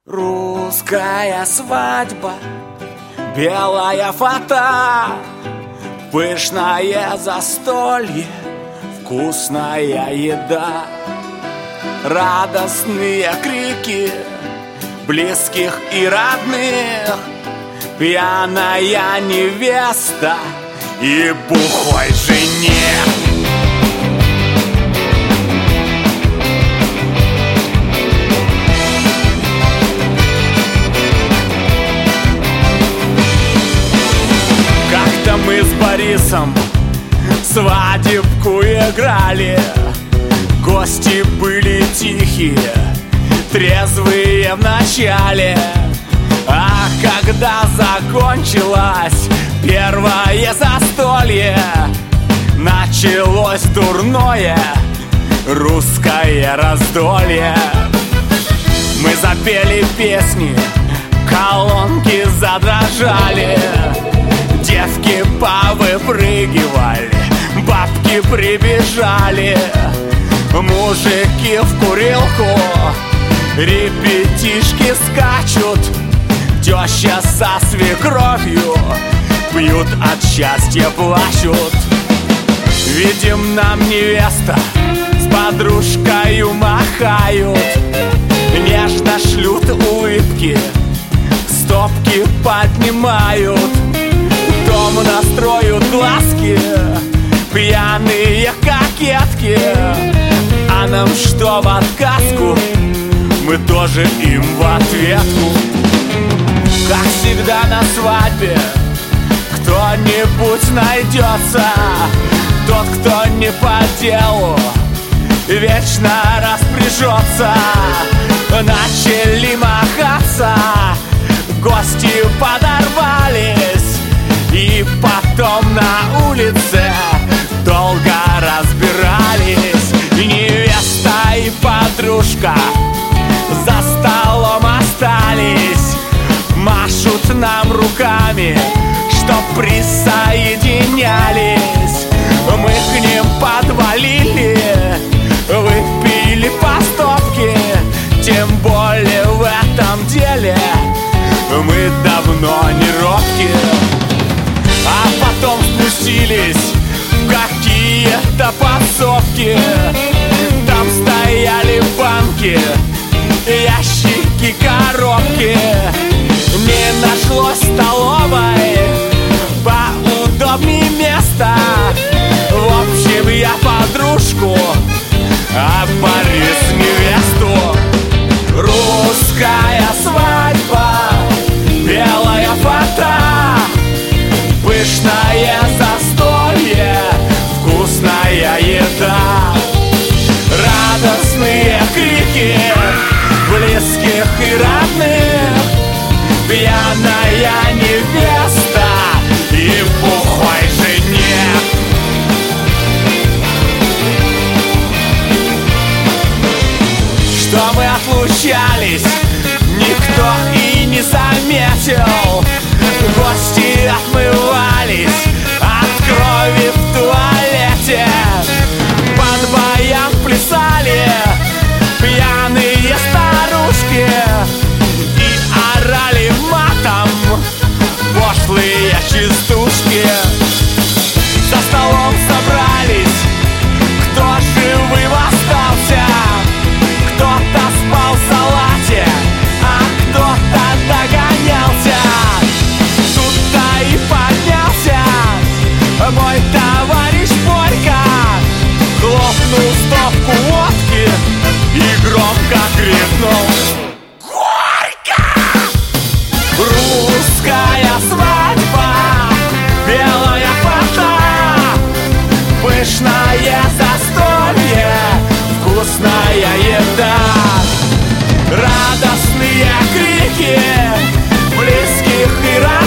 Русская свадьба, белая фата, пышное застолье, вкусная еда, радостные крики близких и родных, пьяная невеста и бухой жених. Как-то мы с Борисом свадебку играли, гости были тихие, трезвые в начале. А когда закончилось первое застолье, началось дурное русское раздолье. Мы запели песни, колонки задрожали, девки повыпрыгивали, бабки прибежали, мужики в курилку, ребятишки скачут, теща со свекровью пьют, от счастья плачут. Видим, нам невеста с подружкою махают, нежно шлют улыбки, стопки поднимают, дом настроят глазки, пьяные кокетки. А нам что в отказку? Мы тоже им в ответку. Как всегда на свадьбе кто-нибудь найдется, тот, кто не по делу, вечно распряжется. Начали махаться, гости подорвались, и потом на улице долго разбирались. Невеста и подружка за столом остались, машут нам руками, чтоб присоединялись. Мы к ним подвалили, выпили по стопке, тем более в этом деле мы давно не робки. А потом спустились в какие-то подсобки, там стояли банки, ящики, коробки. Не нашлось столовой поудобнее места. В общем, я подружку, а Борис невесту. Русская свадьба, белая фата, пышное застолье, вкусная еда, радостные крики близких и родных, пьяная невеста и бухой жених. Что мы отлучались, никто и не заметил. Гости отмывались от крови в туалете, под баян плясали пьяные старушки и орали матом пошлые частушки. За столом собрались, кто живым остался, кто-то спал в салате, а кто-то догонялся. Тут-то и поднялся мой товарищ Борька, хлопнул стопку водки и громко крикнул: Горько! Русская свадьба, белая фата, пышное застолье, вкусная еда, радостные крики близких и родных.